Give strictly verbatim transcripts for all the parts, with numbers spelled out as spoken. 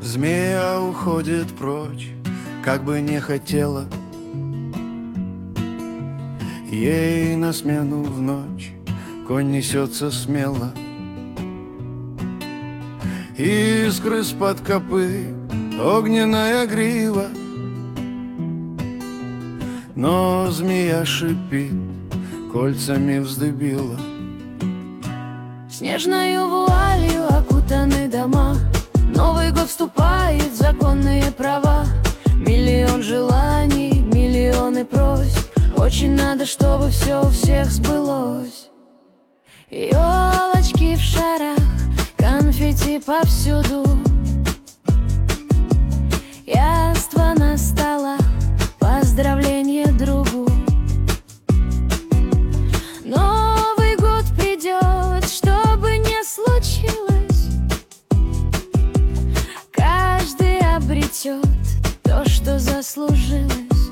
Змея уходит прочь, как бы не хотела. Ей на смену в ночь конь несется смело. Искры с-под копыт, огненная грива, но змея шипит, кольцами вздыбила. Снежною вуалью окутаны дома, Новый год вступает в законные права. Миллион желаний, миллионы просьб, очень надо, чтобы все у всех сбылось. Ёлочки в шарах, конфетти повсюду, яства на столах, поздравление другу. Новый год придет, что бы ни случилось, каждый обретет то, что заслужилось.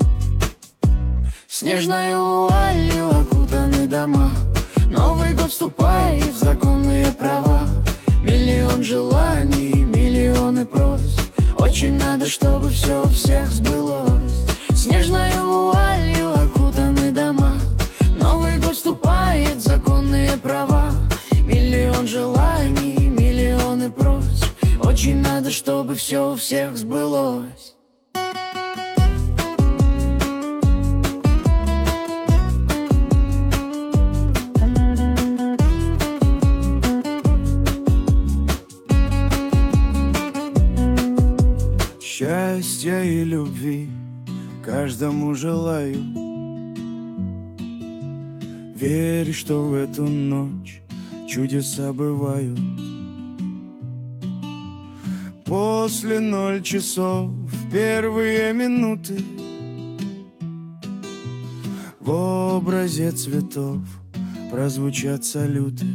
Снежною вуалью окутаны дома, Новый год вступает в законные права. Миллион желаний, миллионы просьб, очень надо, чтобы все у всех сбылось. Снежною вуалью окутаны дома, Новый год вступает в законные права. Миллион желаний, миллионы просьб, очень надо, чтобы все у всех сбылось. Счастья и любви каждому желаю. Верь, что в эту ночь чудеса бывают. После ноль часов, в первые минуты, в образе цветов прозвучат салюты.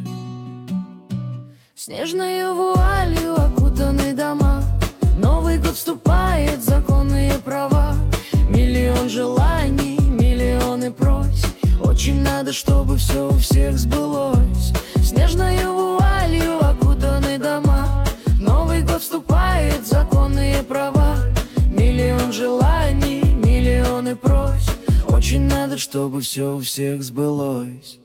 Снежною вуалью окутаны дома, Новый год вступает в законные права. Миллион желаний, миллионы просьб, очень надо, чтобы все у всех сбылось. Снежною вуалью окутаны дома, Новый год вступает в законные права. Миллион желаний, миллионы просьб, очень надо, чтобы все у всех сбылось.